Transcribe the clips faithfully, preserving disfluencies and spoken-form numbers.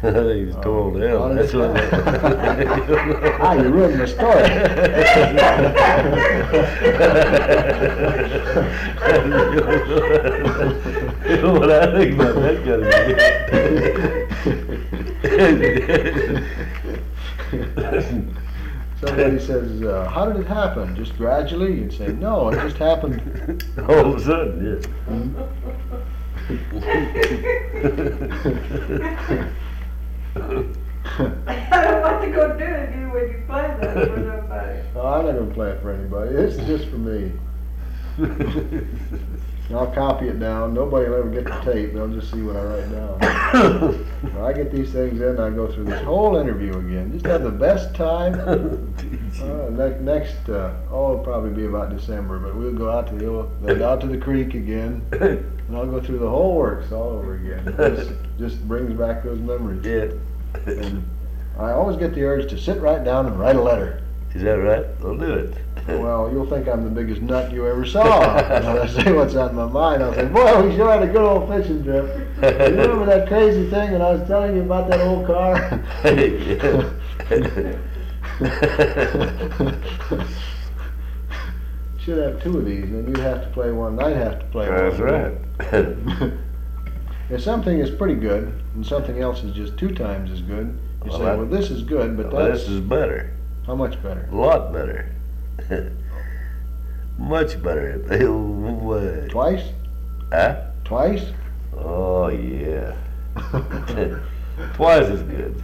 He's Oh, told them. on That's the- what. Ah, you ruined the story. You know what I think about that kind of thing. Somebody says, uh, how did it happen? Just gradually? You'd say, no, it just happened. All of a sudden, yes. I don't want to go do it again when you play that for somebody. Oh, I'm not gonna play it for anybody. This is just for me. I'll copy it down. Nobody will ever get the tape. They'll just see what I write down. When I get these things in, I go through this whole interview again. Just have the best time. Uh, ne- next, uh, oh, it'll probably be about December, but we'll go out to the old- then out to the creek again, and I'll go through the whole works all over again. It just, just brings back those memories. Yeah. And I always get the urge to sit right down and write a letter. Is that right? I'll do it. Well, you'll think I'm the biggest nut you ever saw. When I say what's on my mind, I'll say, boy, we sure had a good old fishing trip. You remember that crazy thing when I was telling you about that old car? Should have two of these, and you'd have to play one, and I'd have to play one. That's right. If something is pretty good, and something else is just two times as good, you Well, say, that- well, this is good, but Well, that's, this is better. how much better? A lot better. Much better. Way. Twice? Huh? Twice? Oh, yeah. Twice as good.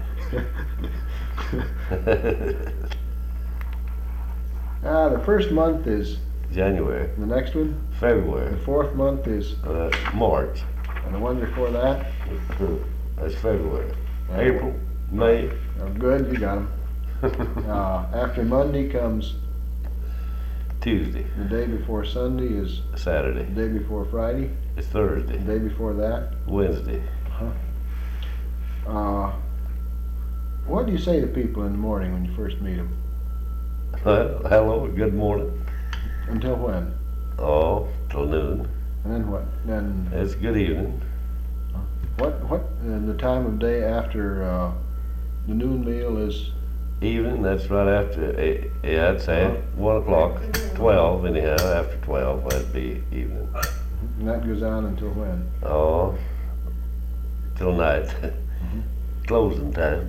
Ah, the first month is January, the next one. The February, fourth month is, uh, March. and the one before that. That's February. April, May. Oh, good, you got them. Uh, after Monday comes Tuesday, the day before Sunday is Saturday, the day before Friday. it's The Thursday, day before that. Wednesday. Uh, what do you say to people in the morning when you first meet them? Well, hello, good morning. Until when? Oh, till noon. And then what? Then It's good evening. what? What? And the time of day after uh, the noon meal is Evening, that's right after, eh, yeah, I'd say Uh-huh. one o'clock, twelve anyhow, after twelve, that'd be evening. and that goes on until when? Oh, till night, Mm-hmm. closing time.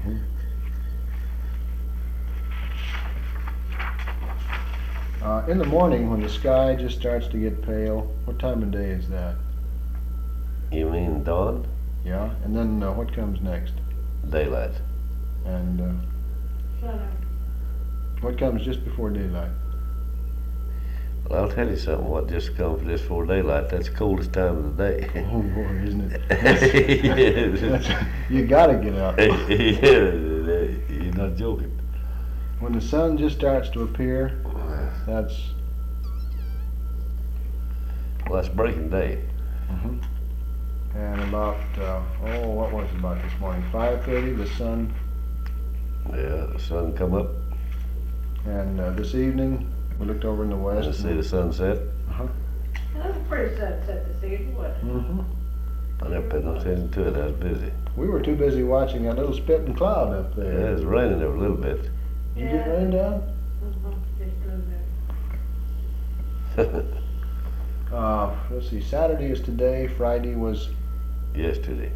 Uh, in the morning when the sky just starts to get pale, what time of day is that? You mean dawn? Yeah. And then uh, what comes next? Daylight. And uh, Shut up. what comes just before daylight? Well, I'll tell you something, what just comes just before daylight, that's the coldest time of the day. Oh boy, isn't it? Yes. That's- you gotta get up. Yeah, you're not joking. When the sun just starts to appear, that's Well, that's breaking day. and about uh, oh, what was it about this morning? five thirty, the sun, Yeah, the sun come up, and uh, this evening we looked over in the and west. I see the sunset. That was a pretty sunset this evening, wasn't it? hmm I never paid no attention to it, I was busy. We were too busy watching that little spitting cloud up Yeah, there. it was raining there a little bit. Did you get rain down? Mhm, just a little bit. Uh, let's see. Saturday is today. Friday was. Yesterday.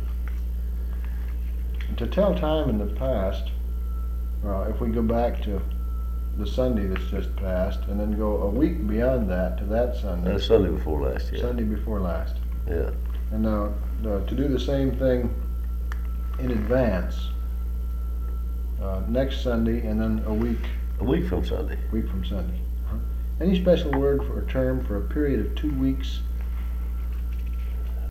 To tell time in the past, uh, if we go back to the Sunday that's just passed, and then go a week beyond that to that Sunday, That's Sunday before last, yeah. Sunday before last, Yeah. and now uh, to do the same thing in advance, uh, next Sunday, and then a week A week from Sunday. week from Sunday. Any special word for a term for a period of two weeks